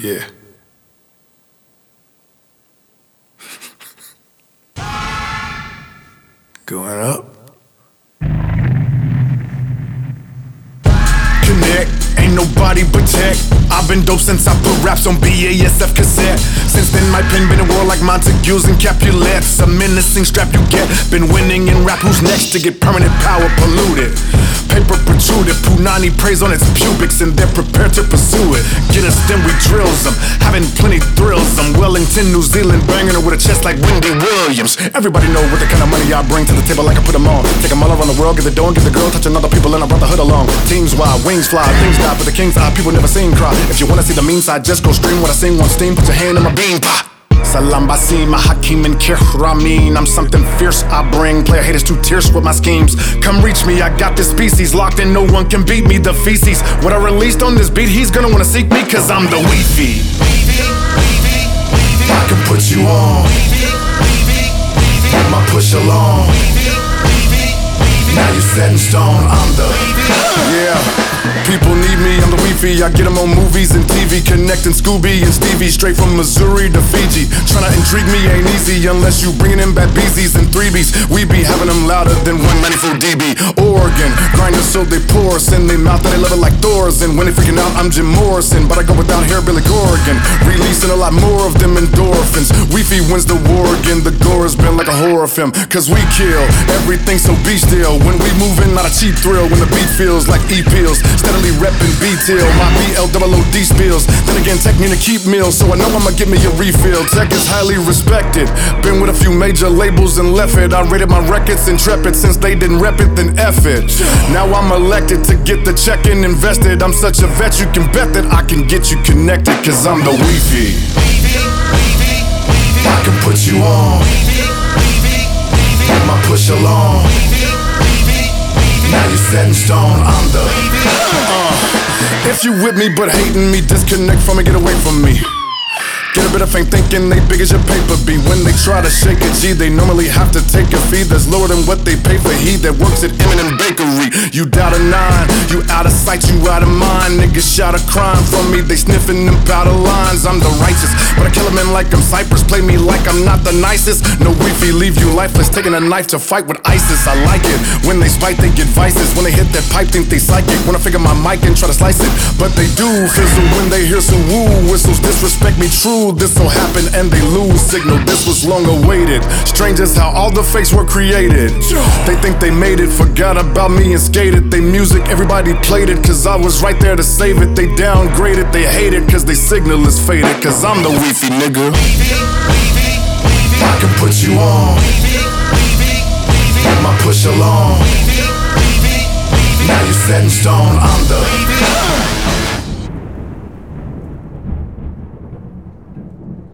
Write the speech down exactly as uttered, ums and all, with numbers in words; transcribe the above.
Yeah. Going up. Connect, ain't nobody but tech. I've been dope since I put raps on B A S F cassette. Since then my pen been a war like Montagues and Capulets. A menacing strap you get. Been winning in rap, who's next to get permanent power polluted? Paper protruded, Punani preys on its pubics and they're prepared to pursue it. Get us, then we drills them, having plenty thrills them. Wellington, New Zealand, banging her with a chest like Wendy Williams. Everybody know what the kind of money I bring to the table, like I put them on. Take them all around the world, get the dough and get the girl, touching other people in a brotherhood along. Teams wild, wings fly, things die, but the king's eye, people never seen cry. If you wanna see the mean side, just go stream what I sing on Steam, put your hand in my beam, pah! Salam Basim, Hakim and Kihramin. I'm something fierce I bring. Player haters to tears with my schemes. Come reach me, I got this species locked in, no one can beat me. The feces, what I released on this beat, he's gonna wanna seek me, cause I'm the Weefy. I can put you on, my push along. Now you're set in stone, I'm the, yeah. People need me, I'm the Weefy. I get them on movies and T V, connecting Scooby and Stevie, straight from Missouri to Fiji. Tryna intrigue me ain't easy unless you bringing in bad Beezies and three Bs. We be having them louder than one ninety-four D B. Oregon, grinding so they pour us in they mouth and they love it like Doors. And when they freaking out, I'm Jim Morrison, but I go without hair, Billy Corrigan. Releasing a lot more of them endorphins. Weefy wins the war again, the gore has been like a horror film. Cause we kill, everything so be still. When we moving, not a cheap thrill. When the beat feels like E-pills, steadily reppin' B-Till, my B L O O D spills. Then again, Tech need to keep meals, so I know I'ma give me a refill. Tech is highly respected, been with a few major labels and left it. I rated my records intrepid, since they didn't rep it, then F it. Now I'm elected to get the check and invested. I'm such a vet, you can bet that I can get you connected, cause I'm the Weefy. I can put you on, my push along. Now you're set in stone, I'm the, uh, if you with me but hating me, disconnect from me, get away from me. Get a bit of fame thinking they big as your paper be. When they try to shake a G, they normally have to take a fee that's lower than what they pay for. He that works at Eminem Bakery. You doubt a nine, you out of sight, you out of mind. Niggas shout a crime from me, they sniffing them powder lines. I'm the righteous, but I kill a man like I'm Cypress. Play me like I'm not the nicest. No Weefy, leave you lifeless, taking a knife to fight with ISIS. I like it, when they spite they get vices. When they hit that pipe think they psychic. When I figure my mic and try to slice it, but they do fizzle when they hear some woo whistles. Disrespect me true, this'll happen and they lose signal. This was long awaited. Strange as how all the fakes were created. They think they made it, forgot about me and skated. They music, everybody played it, cause I was right there to save it. They downgraded, they hate it, cause they signal is faded. Cause I'm the Weefy, nigga. I can put you on, my push along. Now you're set in stone, I'm the